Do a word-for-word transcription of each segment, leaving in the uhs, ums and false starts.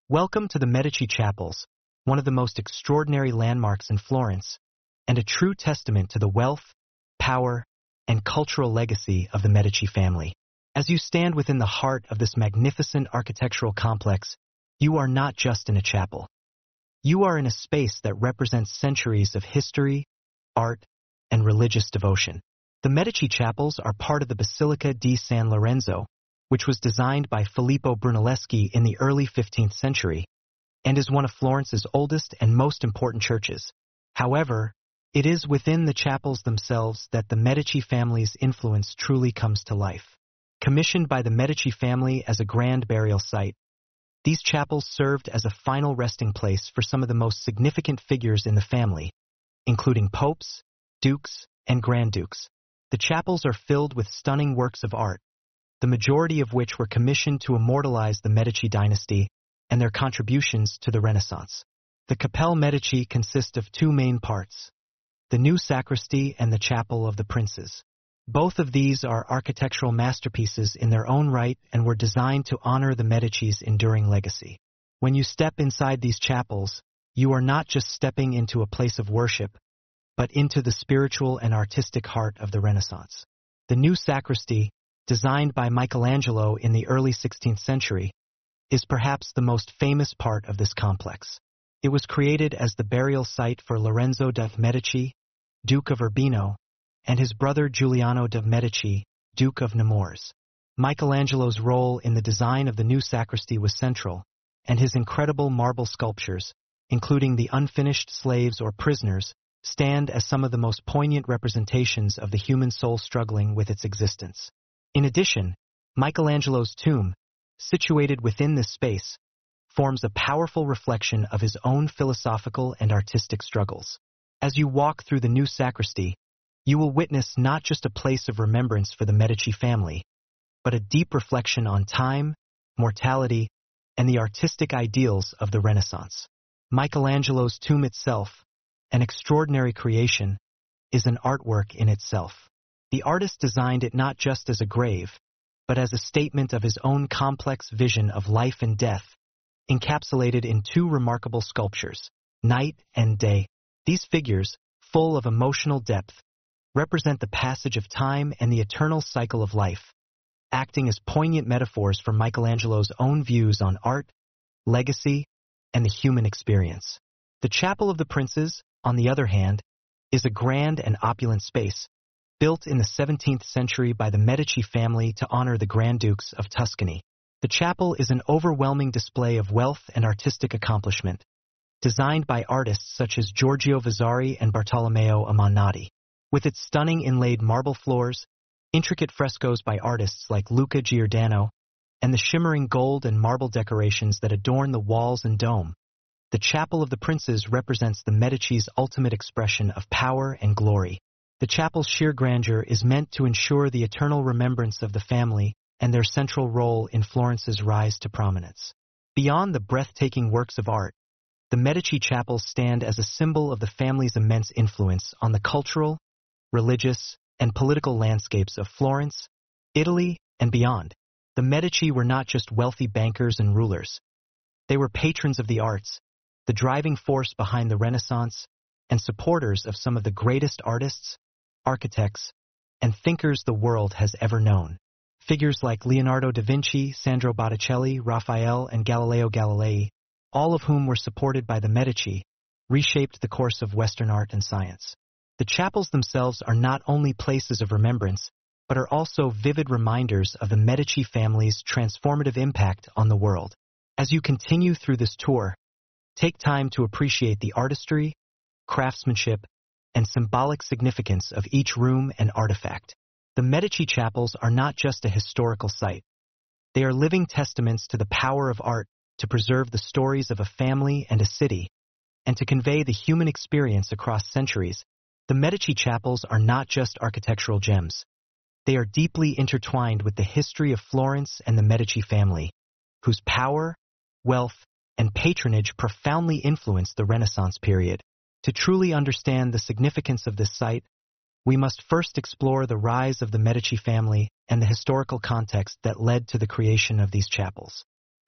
Welcome to the Medici Chapels, one of the most extraordinary landmarks in Florence, and a true testament to the wealth, power, and cultural legacy of the Medici family. As you stand within the heart of this magnificent architectural complex, you are not just in a chapel. You are in a space that represents centuries of history, art, and religious devotion. The Medici Chapels are part of the Basilica di San Lorenzo, which was designed by Filippo Brunelleschi in the early fifteenth century, and is one of Florence's oldest and most important churches. However, it is within the chapels themselves that the Medici family's influence truly comes to life. Commissioned by the Medici family as a grand burial site, these chapels served as a final resting place for some of the most significant figures in the family, including popes, dukes, and grand dukes. The chapels are filled with stunning works of art, the majority of which were commissioned to immortalize the Medici dynasty and their contributions to the Renaissance. The Cappelle Medici consist of two main parts, the new sacristy and the Chapel of the Princes. Both of these are architectural masterpieces in their own right and were designed to honor the Medici's enduring legacy. When you step inside these chapels, you are not just stepping into a place of worship, but into the spiritual and artistic heart of the Renaissance. The new sacristy, designed by Michelangelo in the early sixteenth century, is perhaps the most famous part of this complex. It was created as the burial site for Lorenzo de' Medici, Duke of Urbino, and his brother Giuliano de' Medici, Duke of Nemours. Michelangelo's role in the design of the new sacristy was central, and his incredible marble sculptures, including the unfinished slaves or prisoners, stand as some of the most poignant representations of the human soul struggling with its existence. In addition, Michelangelo's tomb, situated within this space, forms a powerful reflection of his own philosophical and artistic struggles. As you walk through the new sacristy, you will witness not just a place of remembrance for the Medici family, but a deep reflection on time, mortality, and the artistic ideals of the Renaissance. Michelangelo's tomb itself, an extraordinary creation, is an artwork in itself. The artist designed it not just as a grave, but as a statement of his own complex vision of life and death, encapsulated in two remarkable sculptures, Night and Day. These figures, full of emotional depth, represent the passage of time and the eternal cycle of life, acting as poignant metaphors for Michelangelo's own views on art, legacy, and the human experience. The Chapel of the Princes, on the other hand, is a grand and opulent space, built in the seventeenth century by the Medici family to honor the Grand Dukes of Tuscany. The chapel is an overwhelming display of wealth and artistic accomplishment, designed by artists such as Giorgio Vasari and Bartolomeo Ammanati. With its stunning inlaid marble floors, intricate frescoes by artists like Luca Giordano, and the shimmering gold and marble decorations that adorn the walls and dome, the Chapel of the Princes represents the Medici's ultimate expression of power and glory. The chapel's sheer grandeur is meant to ensure the eternal remembrance of the family and their central role in Florence's rise to prominence. Beyond the breathtaking works of art, the Medici chapels stand as a symbol of the family's immense influence on the cultural, religious, and political landscapes of Florence, Italy, and beyond. The Medici were not just wealthy bankers and rulers. They were patrons of the arts, the driving force behind the Renaissance, and supporters of some of the greatest artists, architects, and thinkers the world has ever known. Figures like Leonardo da Vinci, Sandro Botticelli, Raphael, and Galileo Galilei, all of whom were supported by the Medici, reshaped the course of Western art and science. The chapels themselves are not only places of remembrance, but are also vivid reminders of the Medici family's transformative impact on the world. As you continue through this tour, take time to appreciate the artistry, craftsmanship, and symbolic significance of each room and artifact. The Medici chapels are not just a historical site. They are living testaments to the power of art to preserve the stories of a family and a city, and to convey the human experience across centuries. The Medici chapels are not just architectural gems. They are deeply intertwined with the history of Florence and the Medici family, whose power, wealth, and patronage profoundly influenced the Renaissance period. To truly understand the significance of this site, we must first explore the rise of the Medici family and the historical context that led to the creation of these chapels.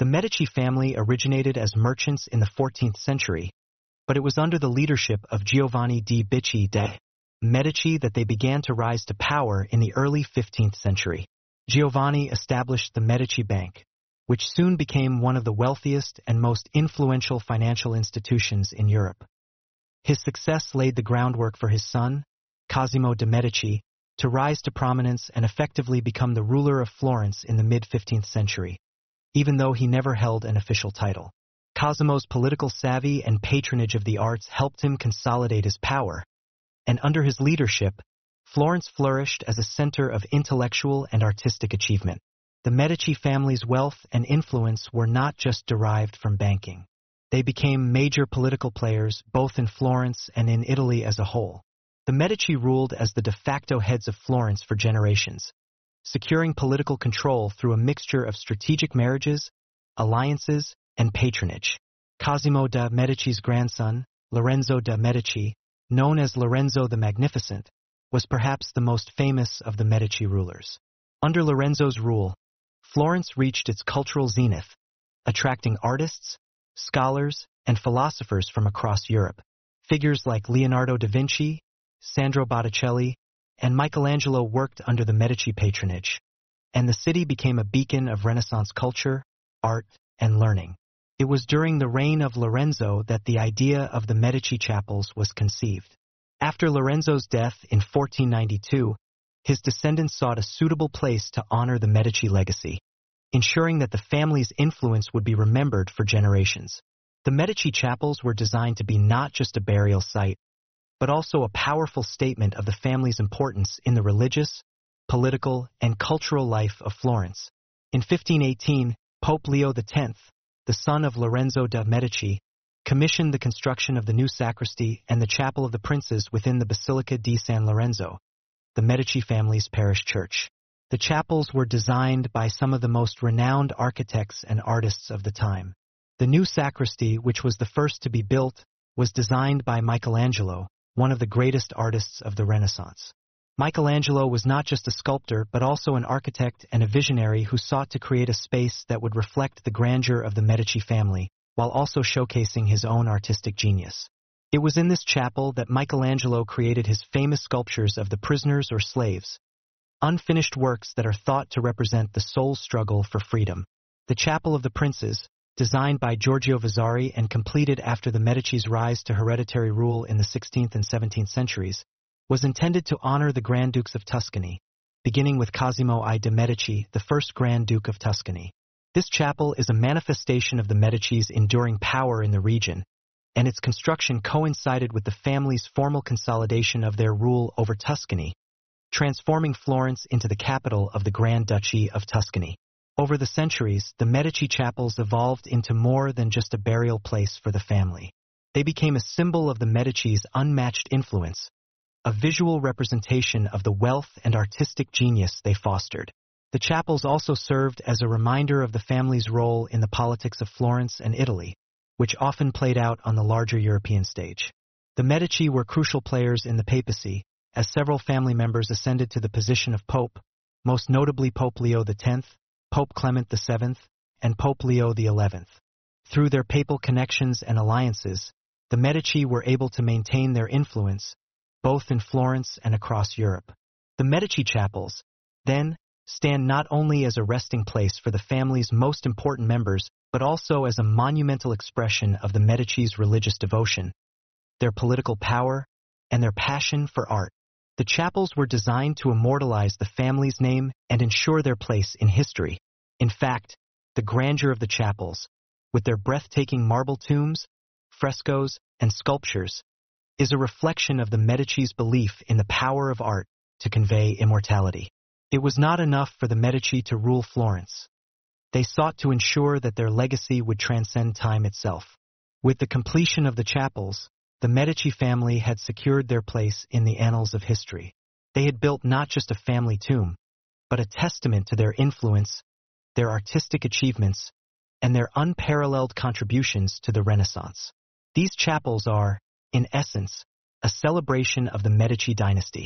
The Medici family originated as merchants in the fourteenth century, but it was under the leadership of Giovanni de' Bicci de' Medici that they began to rise to power in the early fifteenth century. Giovanni established the Medici Bank, which soon became one of the wealthiest and most influential financial institutions in Europe. His success laid the groundwork for his son, Cosimo de' Medici, to rise to prominence and effectively become the ruler of Florence in the mid-fifteenth century, even though he never held an official title. Cosimo's political savvy and patronage of the arts helped him consolidate his power, and under his leadership, Florence flourished as a center of intellectual and artistic achievement. The Medici family's wealth and influence were not just derived from banking. They became major political players both in Florence and in Italy as a whole. The Medici ruled as the de facto heads of Florence for generations, securing political control through a mixture of strategic marriages, alliances, and patronage. Cosimo de' Medici's grandson, Lorenzo de' Medici, known as Lorenzo the Magnificent, was perhaps the most famous of the Medici rulers. Under Lorenzo's rule, Florence reached its cultural zenith, attracting artists, scholars, and philosophers from across Europe. Figures like Leonardo da Vinci, Sandro Botticelli, and Michelangelo worked under the Medici patronage, and the city became a beacon of Renaissance culture, art, and learning. It was during the reign of Lorenzo that the idea of the Medici chapels was conceived. After Lorenzo's death in fourteen ninety-two, his descendants sought a suitable place to honor the Medici legacy, ensuring that the family's influence would be remembered for generations. The Medici chapels were designed to be not just a burial site, but also a powerful statement of the family's importance in the religious, political, and cultural life of Florence. In fifteen eighteen, Pope Leo the tenth, the son of Lorenzo de' Medici, commissioned the construction of the new sacristy and the Chapel of the Princes within the Basilica di San Lorenzo, the Medici family's parish church. The chapels were designed by some of the most renowned architects and artists of the time. The new sacristy, which was the first to be built, was designed by Michelangelo, one of the greatest artists of the Renaissance. Michelangelo was not just a sculptor, but also an architect and a visionary who sought to create a space that would reflect the grandeur of the Medici family, while also showcasing his own artistic genius. It was in this chapel that Michelangelo created his famous sculptures of the prisoners or slaves, unfinished works that are thought to represent the soul's struggle for freedom. The Chapel of the Princes, designed by Giorgio Vasari and completed after the Medici's rise to hereditary rule in the sixteenth and seventeenth centuries, was intended to honor the Grand Dukes of Tuscany, beginning with Cosimo I de' Medici, the first Grand Duke of Tuscany. This chapel is a manifestation of the Medici's enduring power in the region, and its construction coincided with the family's formal consolidation of their rule over Tuscany, transforming Florence into the capital of the Grand Duchy of Tuscany. Over the centuries, the Medici chapels evolved into more than just a burial place for the family. They became a symbol of the Medici's unmatched influence, a visual representation of the wealth and artistic genius they fostered. The chapels also served as a reminder of the family's role in the politics of Florence and Italy, which often played out on the larger European stage. The Medici were crucial players in the papacy, as several family members ascended to the position of pope, most notably Pope Leo the tenth, Pope Clement the seventh, and Pope Leo the eleventh. Through their papal connections and alliances, the Medici were able to maintain their influence, both in Florence and across Europe. The Medici chapels, then, stand not only as a resting place for the family's most important members, but also as a monumental expression of the Medici's religious devotion, their political power, and their passion for art. The chapels were designed to immortalize the family's name and ensure their place in history. In fact, the grandeur of the chapels, with their breathtaking marble tombs, frescoes, and sculptures, is a reflection of the Medici's belief in the power of art to convey immortality. It was not enough for the Medici to rule Florence. They sought to ensure that their legacy would transcend time itself. With the completion of the chapels, the Medici family had secured their place in the annals of history. They had built not just a family tomb, but a testament to their influence, their artistic achievements, and their unparalleled contributions to the Renaissance. These chapels are, in essence, a celebration of the Medici dynasty,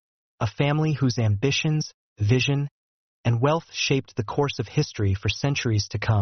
a family whose ambitions, vision, and wealth shaped the course of history for centuries to come,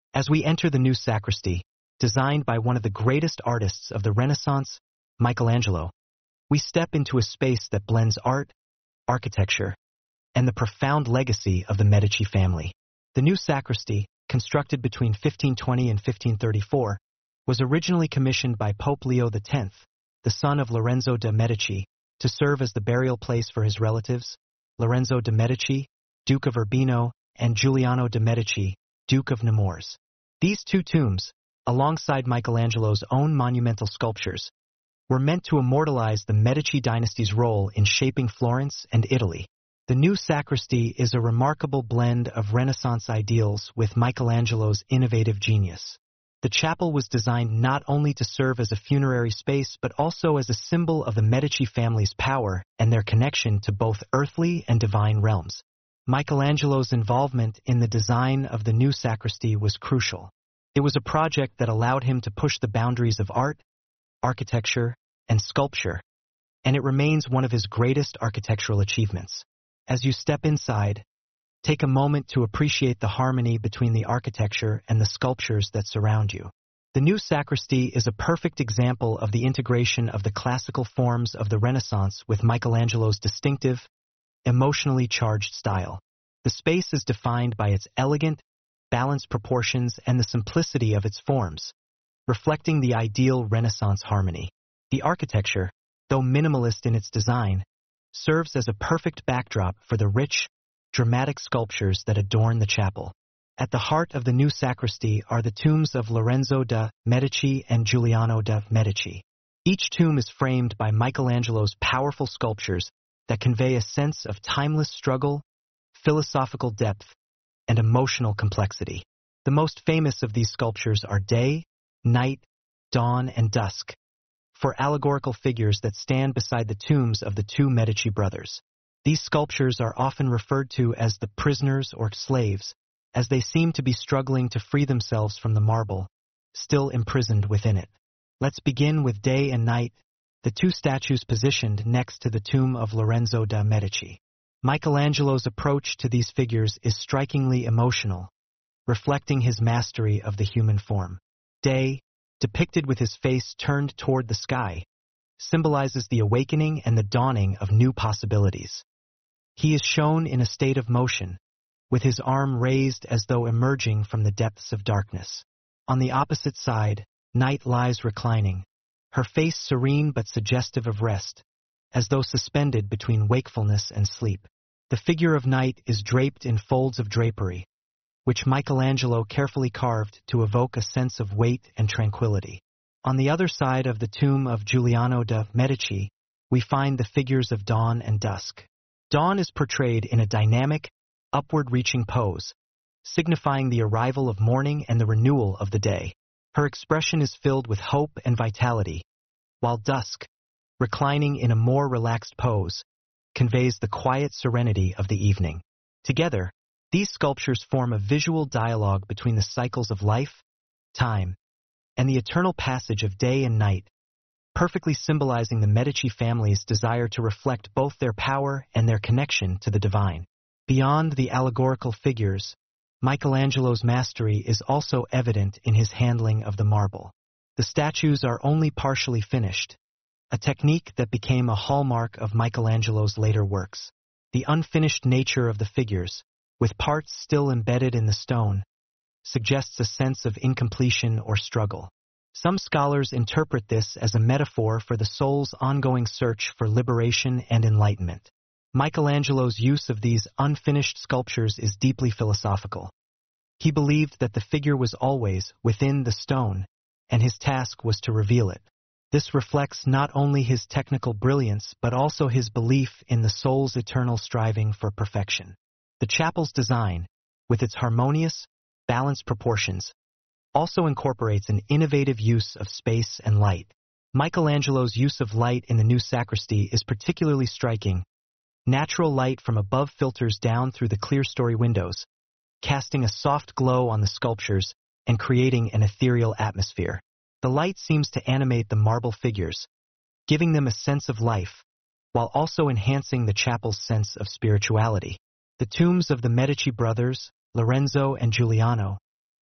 As we enter the new sacristy, designed by one of the greatest artists of the Renaissance, Michelangelo, we step into a space that blends art, architecture, and the profound legacy of the Medici family. The new sacristy, constructed between fifteen twenty and fifteen thirty-four, was originally commissioned by Pope Leo the tenth, the son of Lorenzo de' Medici, to serve as the burial place for his relatives, Lorenzo de' Medici, Duke of Urbino, and Giuliano de' Medici, Duke of Nemours. These two tombs, alongside Michelangelo's own monumental sculptures, were meant to immortalize the Medici dynasty's role in shaping Florence and Italy. The new sacristy is a remarkable blend of Renaissance ideals with Michelangelo's innovative genius. The chapel was designed not only to serve as a funerary space but also as a symbol of the Medici family's power and their connection to both earthly and divine realms. Michelangelo's involvement in the design of the new sacristy was crucial. It was a project that allowed him to push the boundaries of art, architecture, and sculpture, and it remains one of his greatest architectural achievements. As you step inside, take a moment to appreciate the harmony between the architecture and the sculptures that surround you. The new sacristy is a perfect example of the integration of the classical forms of the Renaissance with Michelangelo's distinctive, emotionally charged style. The space is defined by its elegant, balanced proportions and the simplicity of its forms, reflecting the ideal Renaissance harmony. The architecture, though minimalist in its design, serves as a perfect backdrop for the rich, dramatic sculptures that adorn the chapel. At the heart of the new sacristy are the tombs of Lorenzo de' Medici and Giuliano de' Medici. Each tomb is framed by Michelangelo's powerful sculptures that convey a sense of timeless struggle, philosophical depth, and emotional complexity. The most famous of these sculptures are Day, Night, Dawn, and Dusk, for allegorical figures that stand beside the tombs of the two Medici brothers. These sculptures are often referred to as the prisoners or slaves, as they seem to be struggling to free themselves from the marble, still imprisoned within it. Let's begin with Day and Night, the two statues positioned next to the tomb of Lorenzo de' Medici. Michelangelo's approach to these figures is strikingly emotional, reflecting his mastery of the human form. Day, depicted with his face turned toward the sky, symbolizes the awakening and the dawning of new possibilities. He is shown in a state of motion, with his arm raised as though emerging from the depths of darkness. On the opposite side, Night lies reclining, her face serene but suggestive of rest, as though suspended between wakefulness and sleep. The figure of Night is draped in folds of drapery, which Michelangelo carefully carved to evoke a sense of weight and tranquility. On the other side of the tomb of Giuliano de' Medici, we find the figures of Dawn and Dusk. Dawn is portrayed in a dynamic, upward-reaching pose, signifying the arrival of morning and the renewal of the day. Her expression is filled with hope and vitality, while Dusk, reclining in a more relaxed pose, conveys the quiet serenity of the evening. Together, these sculptures form a visual dialogue between the cycles of life, time, and the eternal passage of day and night, perfectly symbolizing the Medici family's desire to reflect both their power and their connection to the divine. Beyond the allegorical figures, Michelangelo's mastery is also evident in his handling of the marble. The statues are only partially finished, a technique that became a hallmark of Michelangelo's later works. The unfinished nature of the figures, with parts still embedded in the stone, suggests a sense of incompletion or struggle. Some scholars interpret this as a metaphor for the soul's ongoing search for liberation and enlightenment. Michelangelo's use of these unfinished sculptures is deeply philosophical. He believed that the figure was always within the stone, and his task was to reveal it. This reflects not only his technical brilliance but also his belief in the soul's eternal striving for perfection. The chapel's design, with its harmonious, balanced proportions, also incorporates an innovative use of space and light. Michelangelo's use of light in the new sacristy is particularly striking. Natural light from above filters down through the clerestory windows, casting a soft glow on the sculptures and creating an ethereal atmosphere. The light seems to animate the marble figures, giving them a sense of life, while also enhancing the chapel's sense of spirituality. The tombs of the Medici brothers, Lorenzo and Giuliano,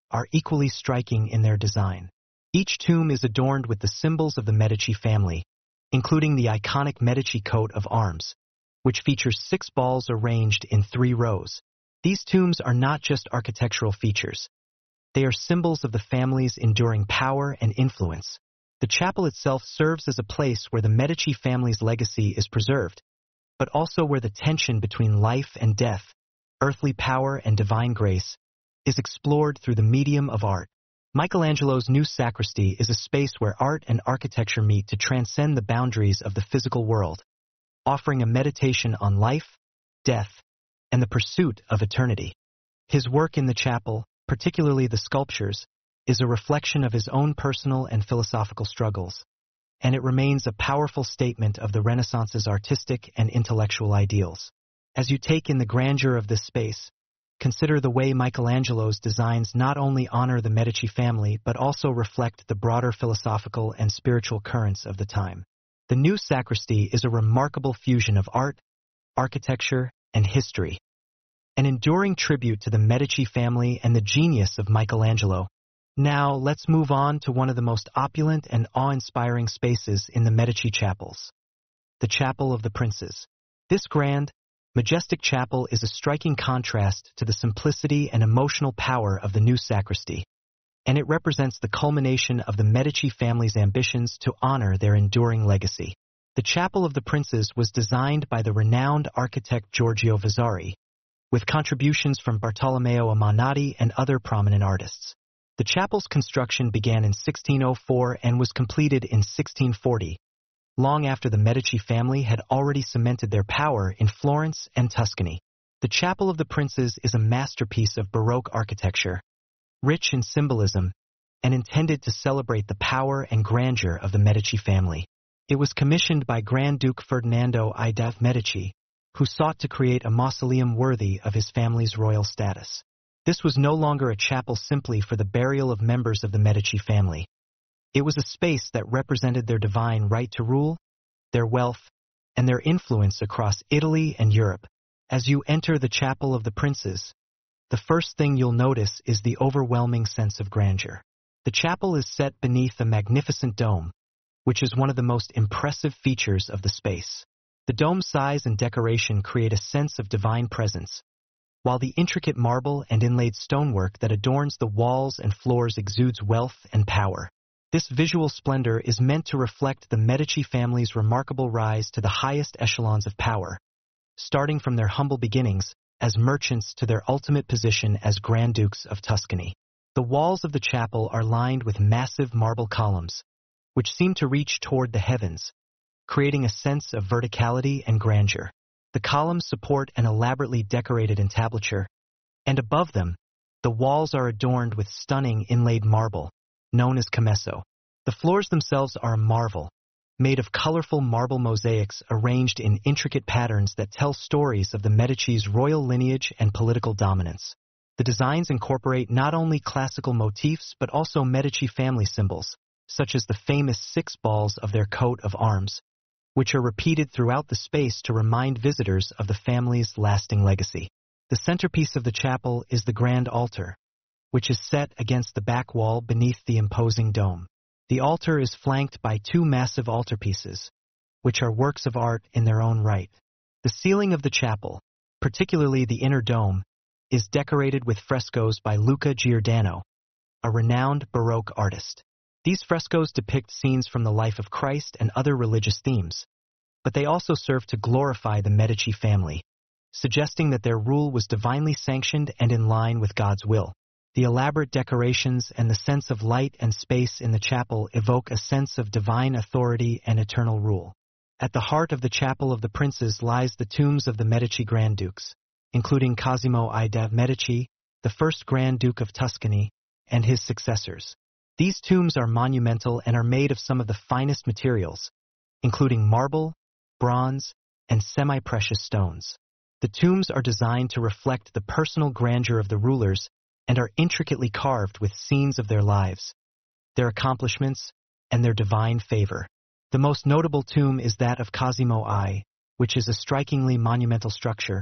are equally striking in their design. Each tomb is adorned with the symbols of the Medici family, including the iconic Medici coat of arms, which features six balls arranged in three rows. These tombs are not just architectural features. They are symbols of the family's enduring power and influence. The chapel itself serves as a place where the Medici family's legacy is preserved, but also where the tension between life and death, earthly power and divine grace, is explored through the medium of art. Michelangelo's new sacristy is a space where art and architecture meet to transcend the boundaries of the physical world, offering a meditation on life, death, and the pursuit of eternity. His work in the chapel, particularly the sculptures, is a reflection of his own personal and philosophical struggles, and it remains a powerful statement of the Renaissance's artistic and intellectual ideals. As you take in the grandeur of this space, consider the way Michelangelo's designs not only honor the Medici family but also reflect the broader philosophical and spiritual currents of the time. The new sacristy is a remarkable fusion of art, architecture, and history, an enduring tribute to the Medici family and the genius of Michelangelo. Now, let's move on to one of the most opulent and awe-inspiring spaces in the Medici chapels, the Chapel of the Princes. This grand, majestic chapel is a striking contrast to the simplicity and emotional power of the new sacristy, and it represents the culmination of the Medici family's ambitions to honor their enduring legacy. The Chapel of the Princes was designed by the renowned architect Giorgio Vasari, with contributions from Bartolomeo Ammanati and other prominent artists. The chapel's construction began in sixteen oh four and was completed in sixteen forty, long after the Medici family had already cemented their power in Florence and Tuscany. The Chapel of the Princes is a masterpiece of Baroque architecture, rich in symbolism, and intended to celebrate the power and grandeur of the Medici family. It was commissioned by Grand Duke Ferdinando I de' Medici, who sought to create a mausoleum worthy of his family's royal status. This was no longer a chapel simply for the burial of members of the Medici family. It was a space that represented their divine right to rule, their wealth, and their influence across Italy and Europe. As you enter the Chapel of the Princes, the first thing you'll notice is the overwhelming sense of grandeur. The chapel is set beneath a magnificent dome, which is one of the most impressive features of the space. The dome's size and decoration create a sense of divine presence, while the intricate marble and inlaid stonework that adorns the walls and floors exudes wealth and power. This visual splendor is meant to reflect the Medici family's remarkable rise to the highest echelons of power, starting from their humble beginnings as merchants to their ultimate position as Grand Dukes of Tuscany. The walls of the chapel are lined with massive marble columns, which seem to reach toward the heavens, creating a sense of verticality and grandeur. The columns support an elaborately decorated entablature, and above them, the walls are adorned with stunning inlaid marble, known as chamisso. The floors themselves are a marvel, made of colorful marble mosaics arranged in intricate patterns that tell stories of the Medici's royal lineage and political dominance. The designs incorporate not only classical motifs but also Medici family symbols, such as the famous six balls of their coat of arms, which are repeated throughout the space to remind visitors of the family's lasting legacy. The centerpiece of the chapel is the grand altar, which is set against the back wall beneath the imposing dome. The altar is flanked by two massive altarpieces, which are works of art in their own right. The ceiling of the chapel, particularly the inner dome, is decorated with frescoes by Luca Giordano, a renowned Baroque artist. These frescoes depict scenes from the life of Christ and other religious themes, but they also serve to glorify the Medici family, suggesting that their rule was divinely sanctioned and in line with God's will. The elaborate decorations and the sense of light and space in the chapel evoke a sense of divine authority and eternal rule. At the heart of the Chapel of the Princes lies the tombs of the Medici Grand Dukes, including Cosimo I de' Medici, the first Grand Duke of Tuscany, and his successors. These tombs are monumental and are made of some of the finest materials, including marble, bronze, and semi-precious stones. The tombs are designed to reflect the personal grandeur of the rulers and are intricately carved with scenes of their lives, their accomplishments, and their divine favor. The most notable tomb is that of Cosimo I, which is a strikingly monumental structure,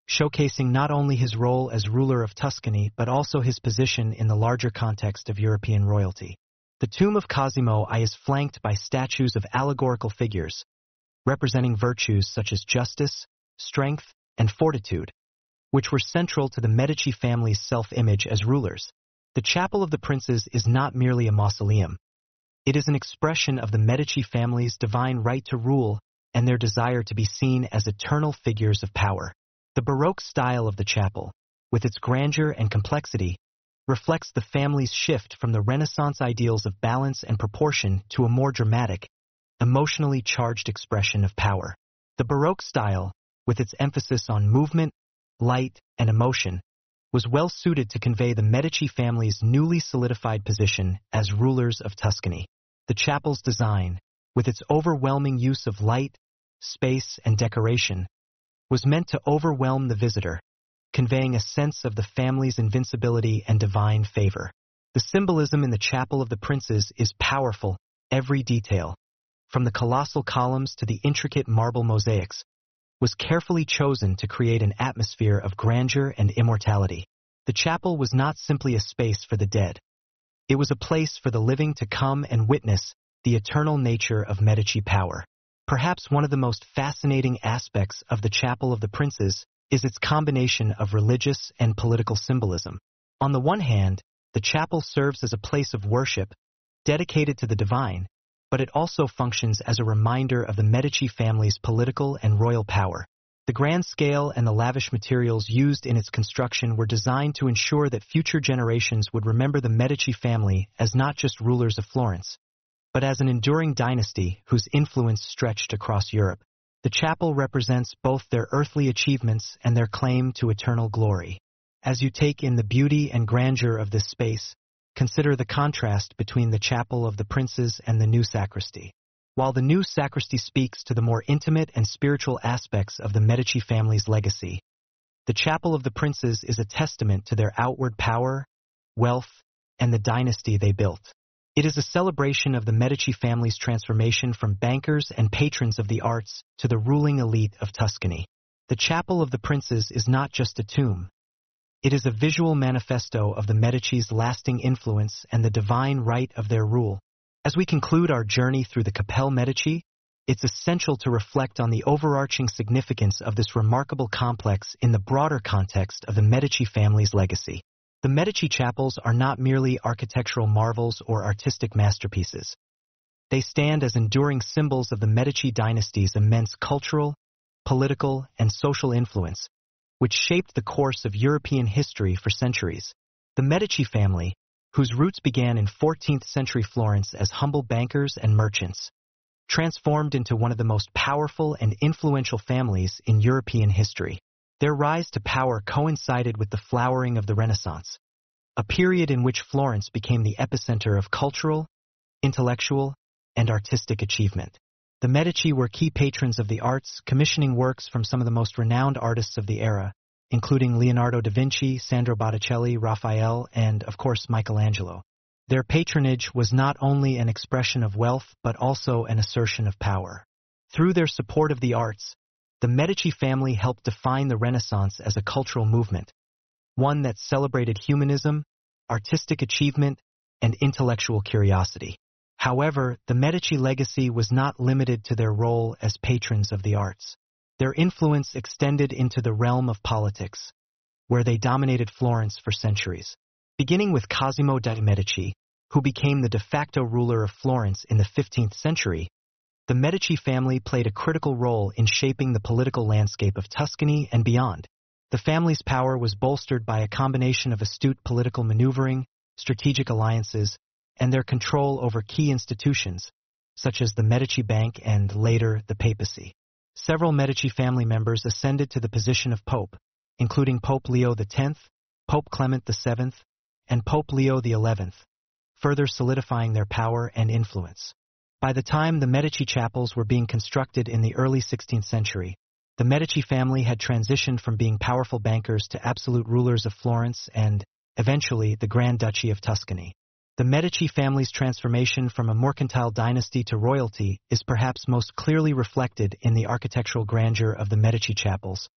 showcasing not only his role as ruler of Tuscany but also his position in the larger context of European royalty. The tomb of Cosimo I is flanked by statues of allegorical figures, representing virtues such as justice, strength, and fortitude, which were central to the Medici family's self-image as rulers. The Chapel of the Princes is not merely a mausoleum. It is an expression of the Medici family's divine right to rule and their desire to be seen as eternal figures of power. The Baroque style of the chapel, with its grandeur and complexity, reflects the family's shift from the Renaissance ideals of balance and proportion to a more dramatic, emotionally charged expression of power. The Baroque style, with its emphasis on movement, light, and emotion, was well suited to convey the Medici family's newly solidified position as rulers of Tuscany. The chapel's design, with its overwhelming use of light, space, and decoration, was meant to overwhelm the visitor, conveying a sense of the family's invincibility and divine favor. The symbolism in the Chapel of the Princes is powerful. Every detail, from the colossal columns to the intricate marble mosaics, was carefully chosen to create an atmosphere of grandeur and immortality. The chapel was not simply a space for the dead. It was a place for the living to come and witness the eternal nature of Medici power. Perhaps one of the most fascinating aspects of the Chapel of the Princes is its combination of religious and political symbolism. On the one hand, the chapel serves as a place of worship, dedicated to the divine, but it also functions as a reminder of the Medici family's political and royal power. The grand scale and the lavish materials used in its construction were designed to ensure that future generations would remember the Medici family as not just rulers of Florence, but as an enduring dynasty whose influence stretched across Europe. The chapel represents both their earthly achievements and their claim to eternal glory. As you take in the beauty and grandeur of this space, consider the contrast between the Chapel of the Princes and the new sacristy. While the new sacristy speaks to the more intimate and spiritual aspects of the Medici family's legacy, the Chapel of the Princes is a testament to their outward power, wealth, and the dynasty they built. It is a celebration of the Medici family's transformation from bankers and patrons of the arts to the ruling elite of Tuscany. The Chapel of the Princes is not just a tomb. It is a visual manifesto of the Medici's lasting influence and the divine right of their rule. As we conclude our journey through the Cappelle Medici, it's essential to reflect on the overarching significance of this remarkable complex in the broader context of the Medici family's legacy. The Medici chapels are not merely architectural marvels or artistic masterpieces. They stand as enduring symbols of the Medici dynasty's immense cultural, political, and social influence, which shaped the course of European history for centuries. The Medici family, whose roots began in fourteenth century Florence as humble bankers and merchants, transformed into one of the most powerful and influential families in European history. Their rise to power coincided with the flowering of the Renaissance, a period in which Florence became the epicenter of cultural, intellectual, and artistic achievement. The Medici were key patrons of the arts, commissioning works from some of the most renowned artists of the era, including Leonardo da Vinci, Sandro Botticelli, Raphael, and, of course, Michelangelo. Their patronage was not only an expression of wealth, but also an assertion of power. Through their support of the arts, the Medici family helped define the Renaissance as a cultural movement, one that celebrated humanism, artistic achievement, and intellectual curiosity. However, the Medici legacy was not limited to their role as patrons of the arts. Their influence extended into the realm of politics, where they dominated Florence for centuries. Beginning with Cosimo de' Medici, who became the de facto ruler of Florence in the fifteenth century, the Medici family played a critical role in shaping the political landscape of Tuscany and beyond. The family's power was bolstered by a combination of astute political maneuvering, strategic alliances, and their control over key institutions, such as the Medici Bank and, later, the papacy. Several Medici family members ascended to the position of pope, including Pope Leo the tenth, Pope Clement the seventh, and Pope Leo the eleventh, further solidifying their power and influence. By the time the Medici chapels were being constructed in the early sixteenth century, the Medici family had transitioned from being powerful bankers to absolute rulers of Florence and, eventually, the Grand Duchy of Tuscany. The Medici family's transformation from a mercantile dynasty to royalty is perhaps most clearly reflected in the architectural grandeur of the Medici chapels,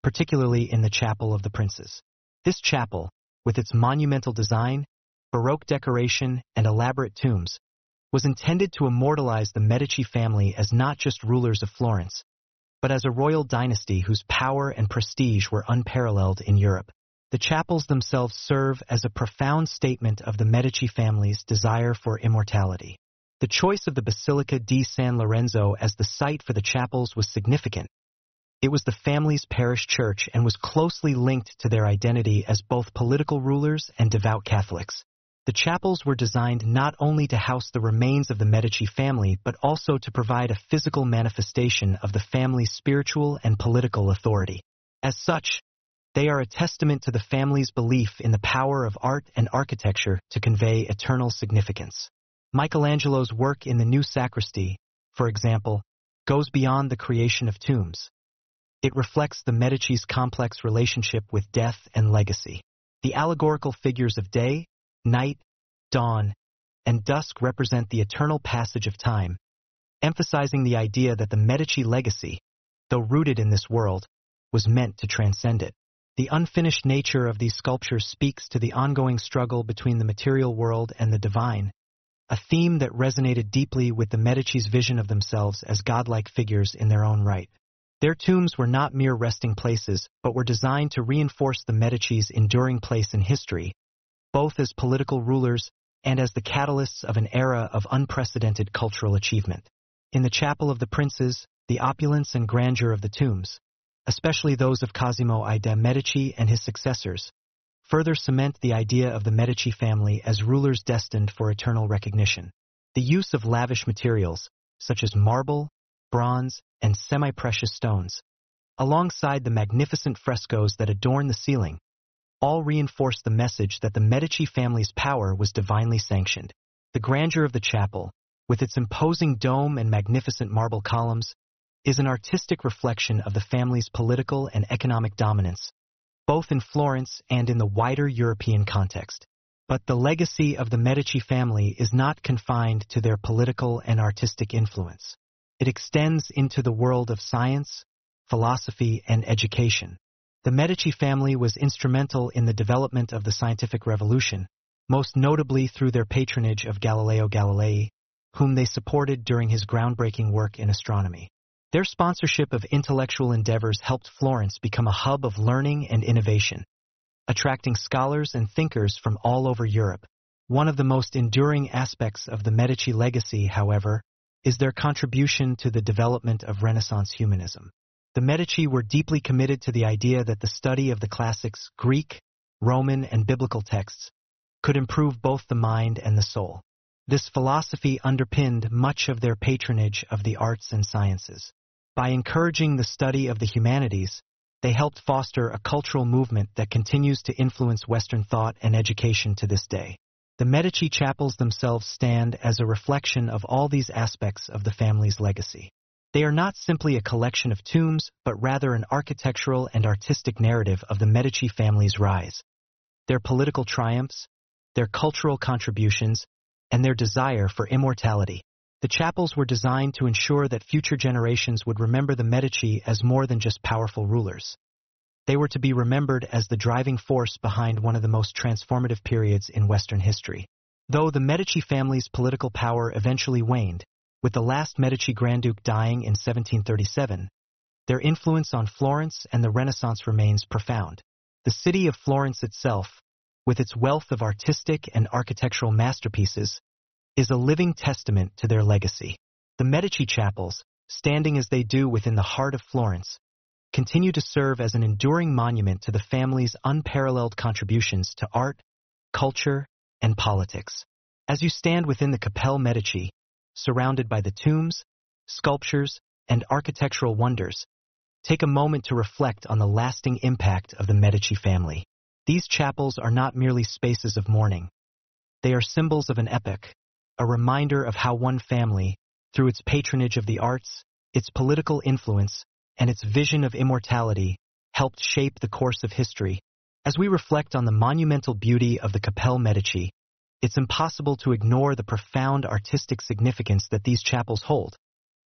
particularly in the Chapel of the Princes. This chapel, with its monumental design, Baroque decoration, and elaborate tombs, was intended to immortalize the Medici family as not just rulers of Florence, but as a royal dynasty whose power and prestige were unparalleled in Europe. The chapels themselves serve as a profound statement of the Medici family's desire for immortality. The choice of the Basilica di San Lorenzo as the site for the chapels was significant. It was the family's parish church and was closely linked to their identity as both political rulers and devout Catholics. The chapels were designed not only to house the remains of the Medici family, but also to provide a physical manifestation of the family's spiritual and political authority. As such, they are a testament to the family's belief in the power of art and architecture to convey eternal significance. Michelangelo's work in the new sacristy, for example, goes beyond the creation of tombs. It reflects the Medici's complex relationship with death and legacy. The allegorical figures of day, night, dawn, and dusk represent the eternal passage of time, emphasizing the idea that the Medici legacy, though rooted in this world, was meant to transcend it. The unfinished nature of these sculptures speaks to the ongoing struggle between the material world and the divine, a theme that resonated deeply with the Medici's vision of themselves as godlike figures in their own right. Their tombs were not mere resting places, but were designed to reinforce the Medici's enduring place in history, both as political rulers and as the catalysts of an era of unprecedented cultural achievement. In the Chapel of the Princes, the opulence and grandeur of the tombs, especially those of Cosimo I de' Medici and his successors, further cement the idea of the Medici family as rulers destined for eternal recognition. The use of lavish materials, such as marble, bronze, and semi-precious stones, alongside the magnificent frescoes that adorn the ceiling, all reinforce the message that the Medici family's power was divinely sanctioned. The grandeur of the chapel, with its imposing dome and magnificent marble columns, is an artistic reflection of the family's political and economic dominance, both in Florence and in the wider European context. But the legacy of the Medici family is not confined to their political and artistic influence. It extends into the world of science, philosophy, and education. The Medici family was instrumental in the development of the scientific revolution, most notably through their patronage of Galileo Galilei, whom they supported during his groundbreaking work in astronomy. Their sponsorship of intellectual endeavors helped Florence become a hub of learning and innovation, attracting scholars and thinkers from all over Europe. One of the most enduring aspects of the Medici legacy, however, is their contribution to the development of Renaissance humanism. The Medici were deeply committed to the idea that the study of the classics, Greek, Roman, and biblical texts, could improve both the mind and the soul. This philosophy underpinned much of their patronage of the arts and sciences. By encouraging the study of the humanities, they helped foster a cultural movement that continues to influence Western thought and education to this day. The Medici chapels themselves stand as a reflection of all these aspects of the family's legacy. They are not simply a collection of tombs, but rather an architectural and artistic narrative of the Medici family's rise. Their political triumphs, their cultural contributions, and their desire for immortality. The chapels were designed to ensure that future generations would remember the Medici as more than just powerful rulers. They were to be remembered as the driving force behind one of the most transformative periods in Western history. Though the Medici family's political power eventually waned, with the last Medici Grand Duke dying in seventeen thirty-seven, their influence on Florence and the Renaissance remains profound. The city of Florence itself, with its wealth of artistic and architectural masterpieces, is a living testament to their legacy. The Medici chapels, standing as they do within the heart of Florence, continue to serve as an enduring monument to the family's unparalleled contributions to art, culture, and politics. As you stand within the Cappelle Medici, surrounded by the tombs, sculptures, and architectural wonders, take a moment to reflect on the lasting impact of the Medici family. These chapels are not merely spaces of mourning. They are symbols of an epoch, a reminder of how one family, through its patronage of the arts, its political influence, and its vision of immortality, helped shape the course of history. As we reflect on the monumental beauty of the Cappelle Medici, it's impossible to ignore the profound artistic significance that these chapels hold,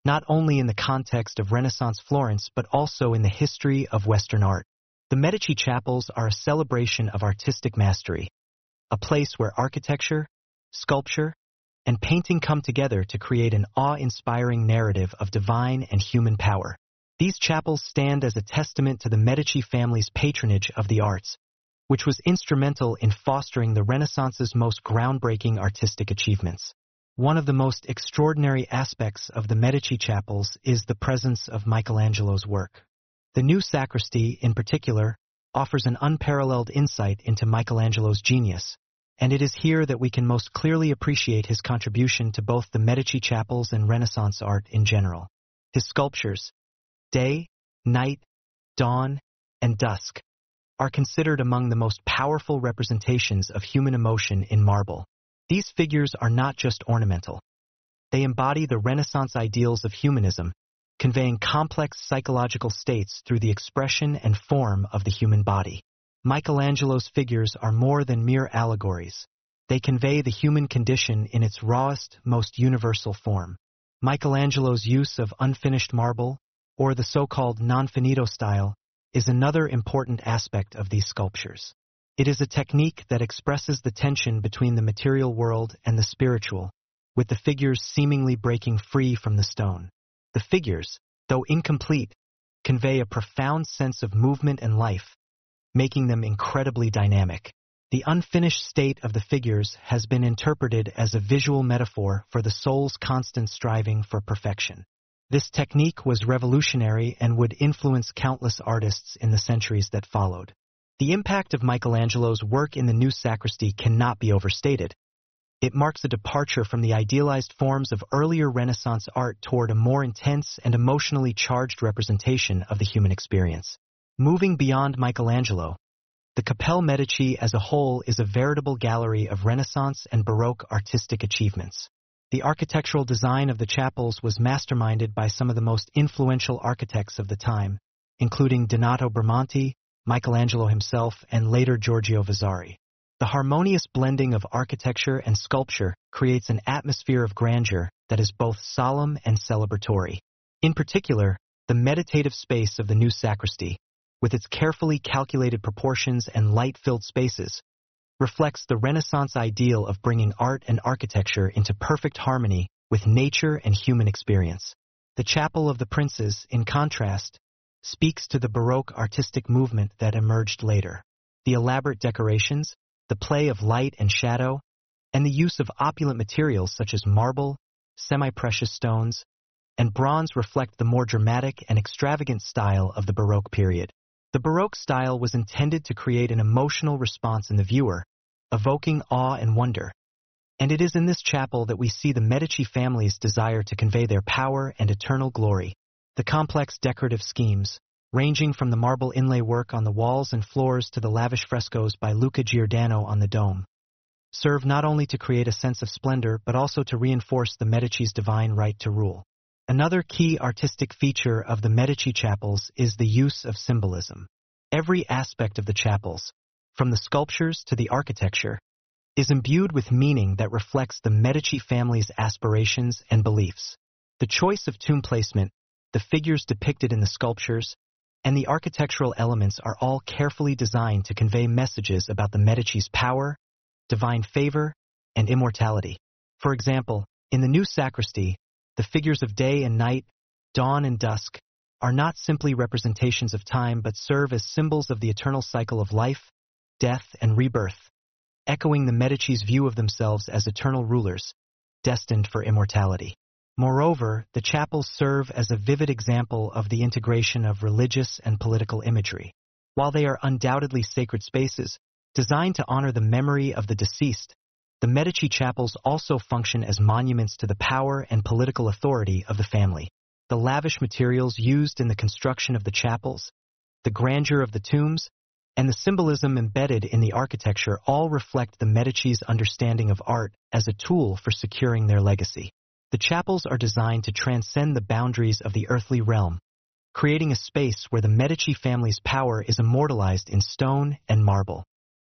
not only in the context of Renaissance Florence but also in the history of Western art. The Medici chapels are a celebration of artistic mastery, a place where architecture, sculpture, and painting come together to create an awe-inspiring narrative of divine and human power. These chapels stand as a testament to the Medici family's patronage of the arts, which was instrumental in fostering the Renaissance's most groundbreaking artistic achievements. One of the most extraordinary aspects of the Medici chapels is the presence of Michelangelo's work. The new sacristy, in particular, offers an unparalleled insight into Michelangelo's genius, and it is here that we can most clearly appreciate his contribution to both the Medici chapels and Renaissance art in general. His sculptures, Day, Night, Dawn, and Dusk, are considered among the most powerful representations of human emotion in marble. These figures are not just ornamental. They embody the Renaissance ideals of humanism, conveying complex psychological states through the expression and form of the human body. Michelangelo's figures are more than mere allegories. They convey the human condition in its rawest, most universal form. Michelangelo's use of unfinished marble, or the so-called non-finito style, is another important aspect of these sculptures. It is a technique that expresses the tension between the material world and the spiritual, with the figures seemingly breaking free from the stone. The figures, though incomplete, convey a profound sense of movement and life, making them incredibly dynamic. The unfinished state of the figures has been interpreted as a visual metaphor for the soul's constant striving for perfection. This technique was revolutionary and would influence countless artists in the centuries that followed. The impact of Michelangelo's work in the new sacristy cannot be overstated. It marks a departure from the idealized forms of earlier Renaissance art toward a more intense and emotionally charged representation of the human experience. Moving beyond Michelangelo, the Cappelle Medici as a whole is a veritable gallery of Renaissance and Baroque artistic achievements. The architectural design of the chapels was masterminded by some of the most influential architects of the time, including Donato Bramante, Michelangelo himself, and later Giorgio Vasari. The harmonious blending of architecture and sculpture creates an atmosphere of grandeur that is both solemn and celebratory. In particular, the meditative space of the new sacristy, with its carefully calculated proportions and light-filled spaces, reflects the Renaissance ideal of bringing art and architecture into perfect harmony with nature and human experience. The Chapel of the Princes, in contrast, speaks to the Baroque artistic movement that emerged later. The elaborate decorations, the play of light and shadow, and the use of opulent materials such as marble, semi-precious stones, and bronze reflect the more dramatic and extravagant style of the Baroque period. The Baroque style was intended to create an emotional response in the viewer, evoking awe and wonder. And it is in this chapel that we see the Medici family's desire to convey their power and eternal glory. The complex decorative schemes, ranging from the marble inlay work on the walls and floors to the lavish frescoes by Luca Giordano on the dome, serve not only to create a sense of splendor but also to reinforce the Medici's divine right to rule. Another key artistic feature of the Medici chapels is the use of symbolism. Every aspect of the chapels, from the sculptures to the architecture, is imbued with meaning that reflects the Medici family's aspirations and beliefs. The choice of tomb placement, the figures depicted in the sculptures, and the architectural elements are all carefully designed to convey messages about the Medici's power, divine favor, and immortality. For example, in the new sacristy, the figures of day and night, dawn and dusk, are not simply representations of time but serve as symbols of the eternal cycle of life, death, and rebirth, echoing the Medici's view of themselves as eternal rulers, destined for immortality. Moreover, the chapels serve as a vivid example of the integration of religious and political imagery. While they are undoubtedly sacred spaces, designed to honor the memory of the deceased, the Medici chapels also function as monuments to the power and political authority of the family. The lavish materials used in the construction of the chapels, the grandeur of the tombs, and the symbolism embedded in the architecture all reflect the Medici's understanding of art as a tool for securing their legacy. The chapels are designed to transcend the boundaries of the earthly realm, creating a space where the Medici family's power is immortalized in stone and marble.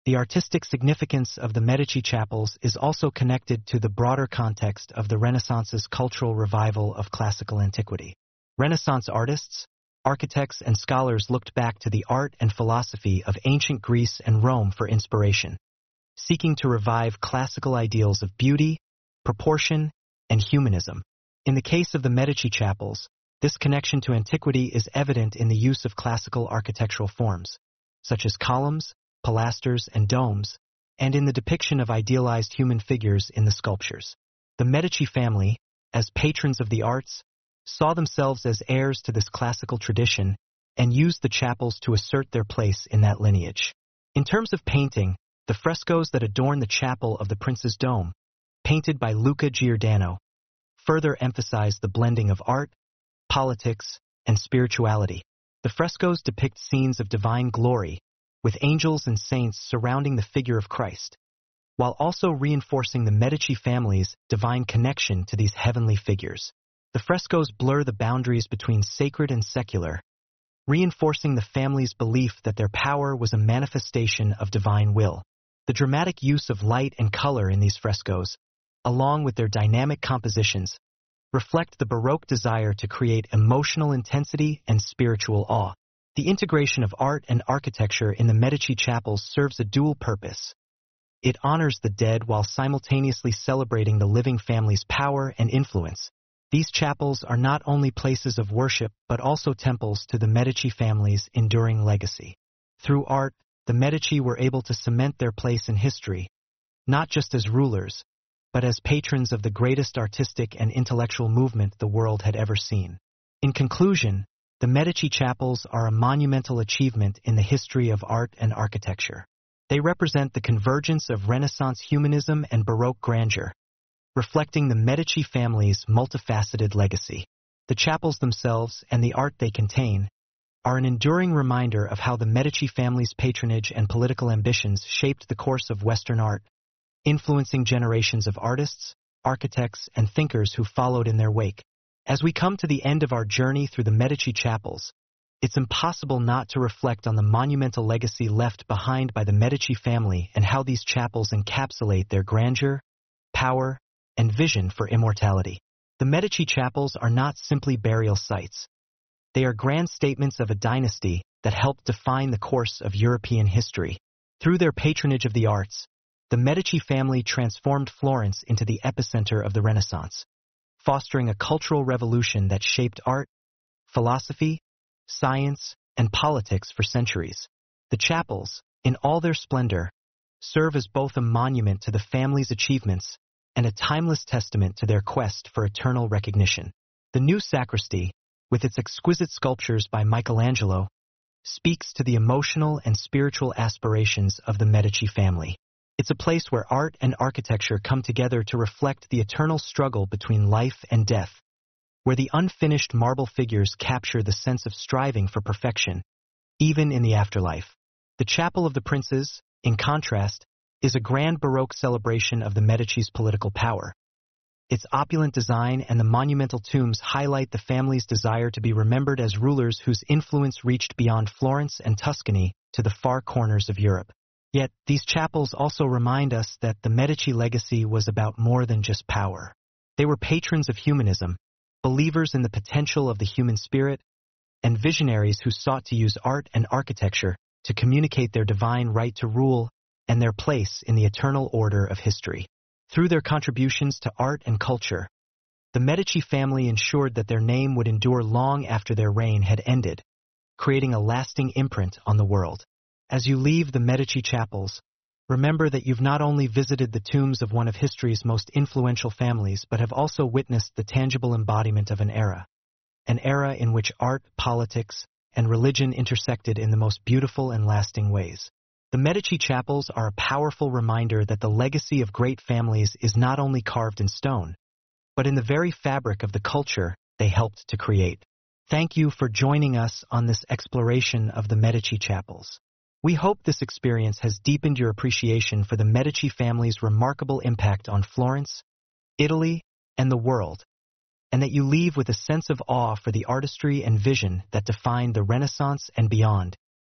The artistic significance of the Medici chapels is also connected to the broader context of the Renaissance's cultural revival of classical antiquity. Renaissance artists, architects, and scholars looked back to the art and philosophy of ancient Greece and Rome for inspiration, seeking to revive classical ideals of beauty, proportion, and humanism. In the case of the Medici chapels, this connection to antiquity is evident in the use of classical architectural forms, such as columns, pilasters, and domes, and in the depiction of idealized human figures in the sculptures. The Medici family, as patrons of the arts, saw themselves as heirs to this classical tradition and used the chapels to assert their place in that lineage. In terms of painting, the frescoes that adorn the chapel of the Prince's Dome, painted by Luca Giordano, further emphasize the blending of art, politics, and spirituality. The frescoes depict scenes of divine glory, with angels and saints surrounding the figure of Christ, while also reinforcing the Medici family's divine connection to these heavenly figures. The frescoes blur the boundaries between sacred and secular, reinforcing the family's belief that their power was a manifestation of divine will. The dramatic use of light and color in these frescoes, along with their dynamic compositions, reflect the Baroque desire to create emotional intensity and spiritual awe. The integration of art and architecture in the Medici chapels serves a dual purpose. It honors the dead while simultaneously celebrating the living family's power and influence. These chapels are not only places of worship but also temples to the Medici family's enduring legacy. Through art, the Medici were able to cement their place in history, not just as rulers, but as patrons of the greatest artistic and intellectual movement the world had ever seen. In conclusion, the Medici chapels are a monumental achievement in the history of art and architecture. They represent the convergence of Renaissance humanism and Baroque grandeur, reflecting the Medici family's multifaceted legacy. The chapels themselves and the art they contain are an enduring reminder of how the Medici family's patronage and political ambitions shaped the course of Western art, influencing generations of artists, architects, and thinkers who followed in their wake. As we come to the end of our journey through the Medici chapels, it's impossible not to reflect on the monumental legacy left behind by the Medici family and how these chapels encapsulate their grandeur, power, and vision for immortality. The Medici chapels are not simply burial sites. They are grand statements of a dynasty that helped define the course of European history. Through their patronage of the arts, the Medici family transformed Florence into the epicenter of the Renaissance, fostering a cultural revolution that shaped art, philosophy, science, and politics for centuries. The chapels, in all their splendor, serve as both a monument to the family's achievements and a timeless testament to their quest for eternal recognition. The new sacristy, with its exquisite sculptures by Michelangelo, speaks to the emotional and spiritual aspirations of the Medici family. It's a place where art and architecture come together to reflect the eternal struggle between life and death, where the unfinished marble figures capture the sense of striving for perfection, even in the afterlife. The Chapel of the Princes, in contrast, is a grand Baroque celebration of the Medici's political power. Its opulent design and the monumental tombs highlight the family's desire to be remembered as rulers whose influence reached beyond Florence and Tuscany to the far corners of Europe. Yet, these chapels also remind us that the Medici legacy was about more than just power. They were patrons of humanism, believers in the potential of the human spirit, and visionaries who sought to use art and architecture to communicate their divine right to rule and their place in the eternal order of history. Through their contributions to art and culture, the Medici family ensured that their name would endure long after their reign had ended, creating a lasting imprint on the world. As you leave the Medici chapels, remember that you've not only visited the tombs of one of history's most influential families, but have also witnessed the tangible embodiment of an era, an era in which art, politics, and religion intersected in the most beautiful and lasting ways. The Medici chapels are a powerful reminder that the legacy of great families is not only carved in stone, but in the very fabric of the culture they helped to create. Thank you for joining us on this exploration of the Medici chapels. We hope this experience has deepened your appreciation for the Medici family's remarkable impact on Florence, Italy, and the world, and that you leave with a sense of awe for the artistry and vision that defined the Renaissance and beyond.